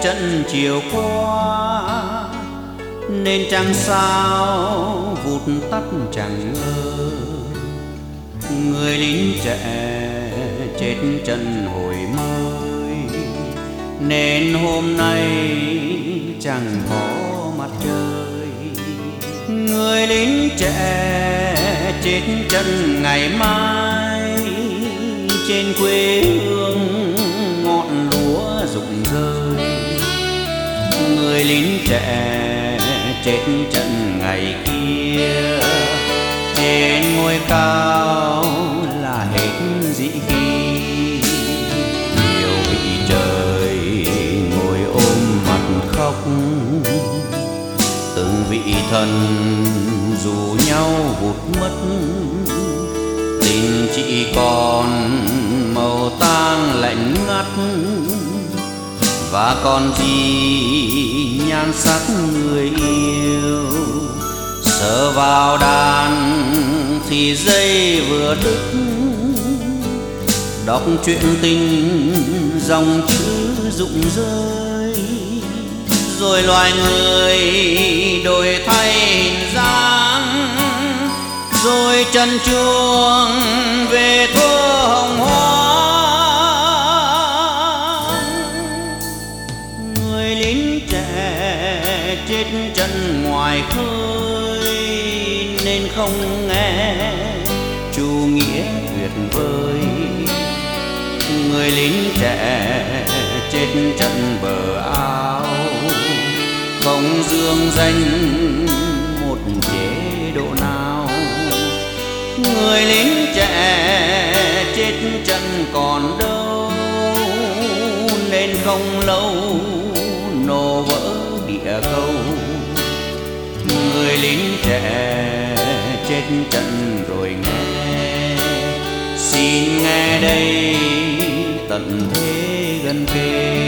trận chiều qua, nên trăng sao vụt tắt chẳng ngờ. Người lính trẻ chết trận hồi mới, nên hôm nay chẳng có mặt trời. Người lính trẻ chết trận ngày mai, trên quê hương ngọn lúa rụng rơi. Người lính trẻ chết trận ngày kia, trên ngôi cao là hết dĩ khi. Nhiều vị trời ngồi ôm mặt khóc, từng vị thần rủ nhau vụt mất. Tình chỉ còn màu tang lạnh ngắt, và còn gì nhan sắc người yêu. Sờ vào đàn thì dây vừa đứt, đọc truyện tình dòng chữ rụng rơi. Rồi loài người đổi thay hình dáng, rồi chân chuông về thuở hồng hoang. Người lính trẻ chết trận ngoài khơi, nên không nghe chủ nghĩa tuyệt vời. Người lính trẻ chết trận bờ ao, không dương danh một chế độ nào. Người lính trẻ chết trận còn đâu, nên không lâu nổ vỡ địa cầu. Người lính trẻ chết trận rồi nghe, xin nghe đây tận thế gần kề.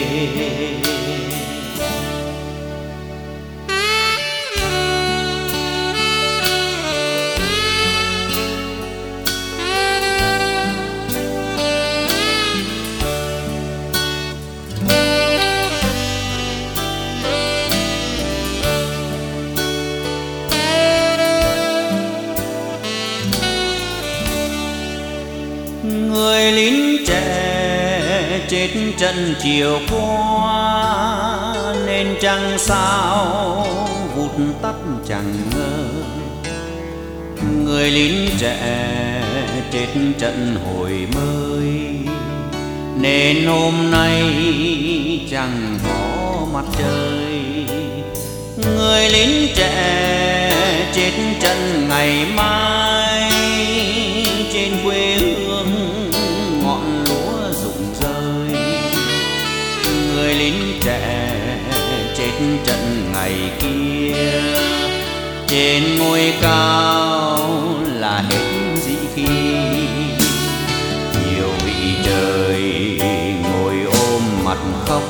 Người lính trẻ chết trận chiều qua, nên trăng sao vụt tắt chẳng ngờ. Người lính trẻ chết trận hồi mới, nên hôm nay chẳng có mặt trời. Người lính trẻ chết trận ngày mai, trên quê hương ngọn lúa rụng rơi. Người lính trẻ chết trận ngày kia, trên ngôi cao là hết dĩ khi. Nhiều vị trời ngồi ôm mặt khóc,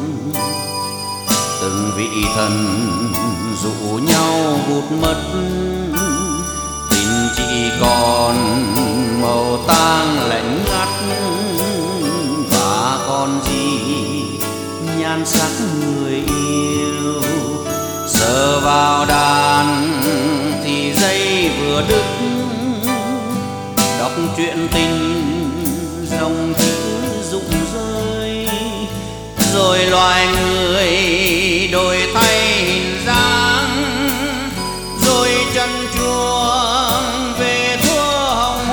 từng vị thần rủ nhau vụt mất. Tình chỉ còn màu tang lạnh ngắt, và còn gì nhan sắc người yêu. Sờ vào đàn thì dây vừa đứt, đọc truyện tình dòng chữ rụng rơi. Rồi loài người đổi thay hình dáng, rồi chân chuông về thuở hồng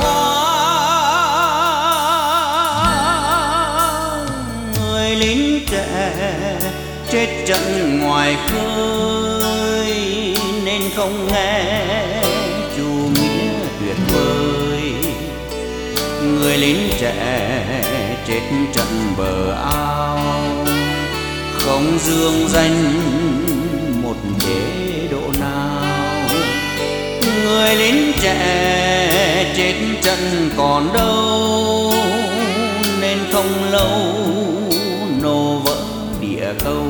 hoang. Người lính trẻ chết trận ngoài khơi, nên không nghe chủ nghĩa tuyệt vời. Người lính trẻ chết trận bờ ao, không dương danh một chế độ nào. Người lính trẻ chết trận còn đâu, nên không lâu nổ vỡ địa cầu.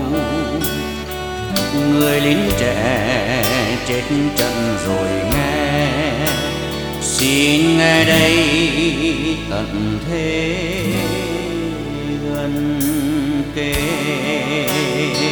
Người lính trẻ chết trận rồi nghe, xin nghe đây tận thế gần kề.